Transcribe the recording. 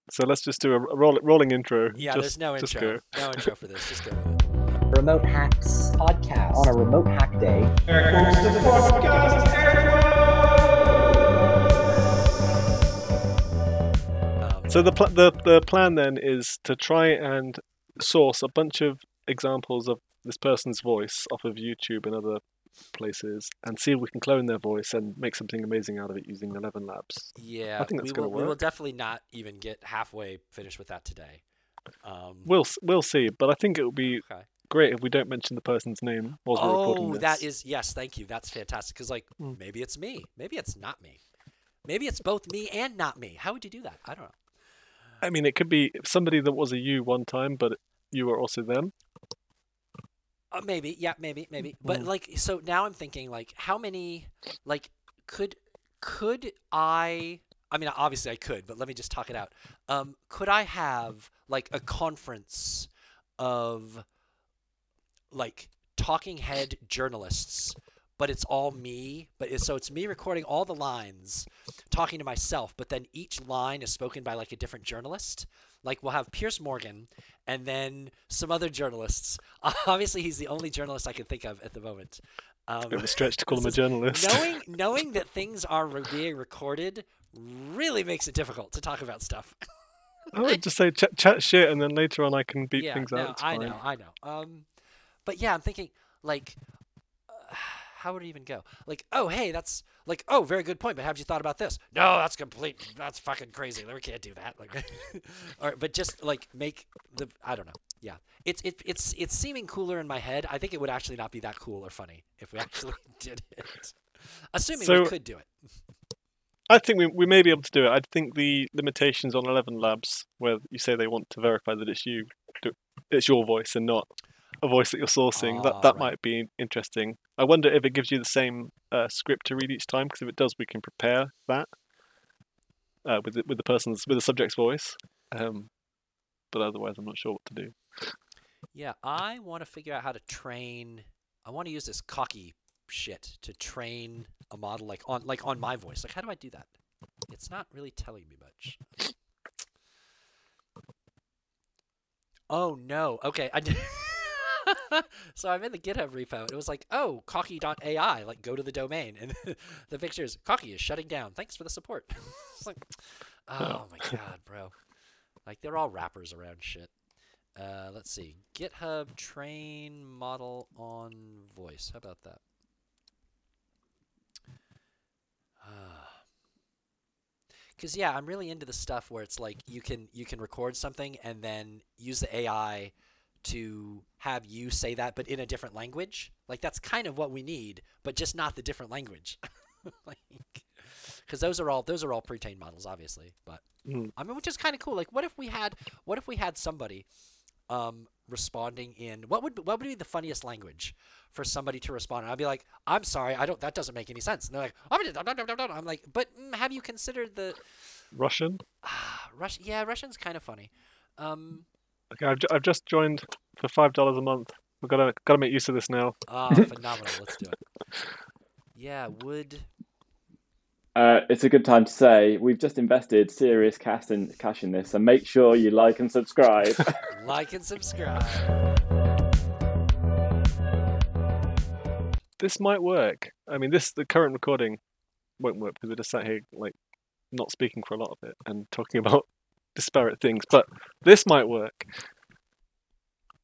So let's just do a rolling intro. Yeah, just, there's no just intro. Go. No intro for this. Just go with it. Remote Hacks podcast on a remote hack day. So the plan then is to try and source a bunch of examples of this person's voice off of YouTube and other places, and see if we can clone their voice and make something amazing out of it using 11 Labs. Yeah, I think that's going to work. We will definitely not even get halfway finished with that today. We'll see, but I think it would be great if we don't mention the person's name while we're recording this. That is, yes, thank you. That's fantastic. Because maybe it's me, maybe it's not me, maybe it's both me and not me. How would you do that? I don't know. I mean, it could be somebody that was a you one time, but you were also them. Maybe, yeah, maybe. But so now I'm thinking, how many, could I? I mean, obviously I could, but let me just talk it out. Could I have a conference of talking head journalists, but it's all me, so it's me recording all the lines, talking to myself, but then each line is spoken by a different journalist. We'll have Piers Morgan and then some other journalists. Obviously, he's the only journalist I can think of at the moment. It's a bit of a stretch to call him a journalist. Knowing that things are being recorded really makes it difficult to talk about stuff. I would just say chat shit, and then later on I can beat things out. I know. But yeah, I'm thinking how would it even go? Oh, hey, that's very good point. But have you thought about this? No, that's fucking crazy. We can't do that. But just make I don't know. Yeah, it's seeming cooler in my head. I think it would actually not be that cool or funny if we actually did it. Assuming we could do it. I think we may be able to do it. I think the limitations on 11 Labs, where you say they want to verify that it's your voice and not a voice that you're sourcing, that might be interesting. I wonder if it gives you the same script to read each time, because if it does, we can prepare that with the subject's voice. But otherwise, I'm not sure what to do. Yeah, I want to figure out how to train. I want to use this cocky shit to train a model on my voice. How do I do that? It's not really telling me much. Oh no. Okay, I did. So I'm in the GitHub repo. It was cocky.ai, go to the domain, and the picture is Cocky is shutting down. Thanks for the support. It's oh my god, bro. They're all wrappers around shit. Let's see. GitHub train model on voice. How about that? Because yeah, I'm really into the stuff where it's you can record something and then use the AI to have you say that, but in a different language. That's kind of what we need, but just not the different language. Because those are all pre-trained models, obviously. But I mean, which is kind of cool. What if we had somebody responding in what would be the funniest language for somebody to respond? And I'd be like, I'm sorry, that doesn't make any sense. And they're like, I'm like, but have you considered the Russian? Russian? Yeah, Russian's kind of funny. Okay, I've just joined for $5 a month. We've got to make use of this now. Phenomenal. Let's do it. Yeah, it's a good time to say we've just invested serious cash in this, so make sure you like and subscribe. Like and subscribe. This might work. I mean, the current recording won't work because we're just sat here not speaking for a lot of it and talking about disparate things. But this might work.